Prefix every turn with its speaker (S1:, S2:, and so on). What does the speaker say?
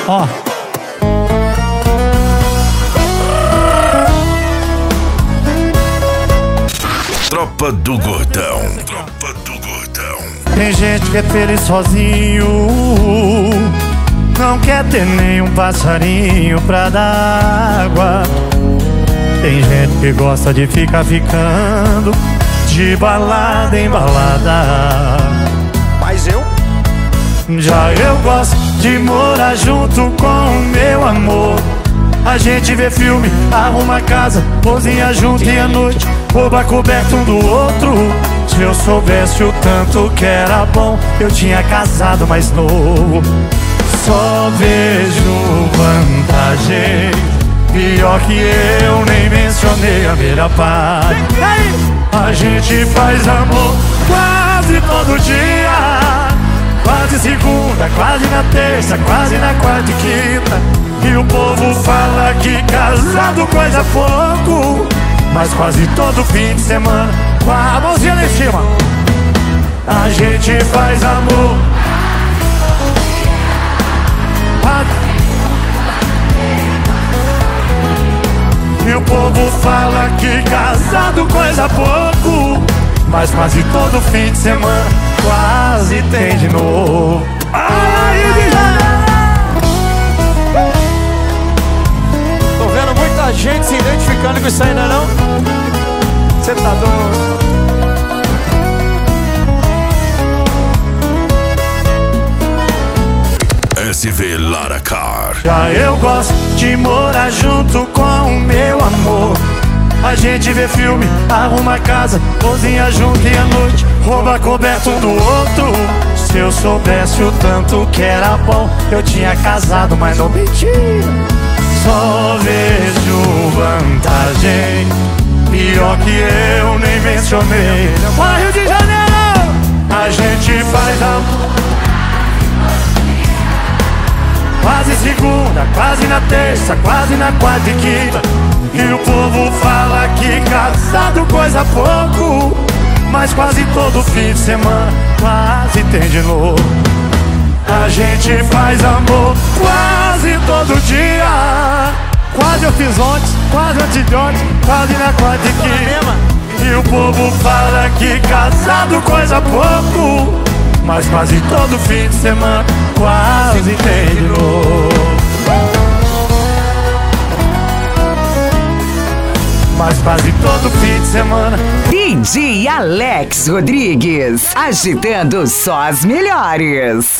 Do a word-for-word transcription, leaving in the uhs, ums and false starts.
S1: Ó.
S2: Tropa do Gordão. Tropa do Gordão.
S1: Tem gente que é feliz sozinho, não quer ter nenhum passarinho pra dar água. Tem gente que gosta de ficar ficando de balada em balada.
S3: Mas eu?
S1: Já eu gosto de morar junto com o meu amor. A gente vê filme, arruma casa, cozinha junto e à noite rouba coberto um do outro. Se eu soubesse o tanto que era bom, eu tinha casado mais novo. Só vejo vantagem, pior que eu nem mencionei a melhor parte. A gente faz amor quase todo dia, quase segunda, quase na terça, quase na quarta e quinta. E o povo fala que casado coisa pouco, mas quase todo fim de semana, com a mãozinha lá em cima, a gente faz amor. E o povo fala que casado coisa pouco, mas quase todo fim de semana quase tem de novo. Ai,
S3: tô vendo muita gente se identificando com isso ainda não? Cê tá doido?
S2: S V Laracar.
S1: Já eu gosto de morar junto com o meu amor. A gente vê filme, arruma casa, cozinha junto e à noite rouba coberto um do outro. Se eu soubesse o tanto que era bom, eu tinha casado, mas não mentira. Só vejo vantagem, pior que eu nem mencionei. Bora Rio de Janeiro! A gente faz amor quase segunda, quase na terça, quase na quarta e quinta. E o povo fala que casado coisa pouco, mas quase todo fim de semana quase tem de novo. A gente faz amor quase todo dia, quase eu fiz ontem, quase antes de ontem, quase na quarta e quinta. E o povo fala que casado coisa pouco, mas quase todo fim de semana quase tem de novo. Mas quase todo fim de semana.
S4: D J Alex Rodrigues, agitando só as melhores.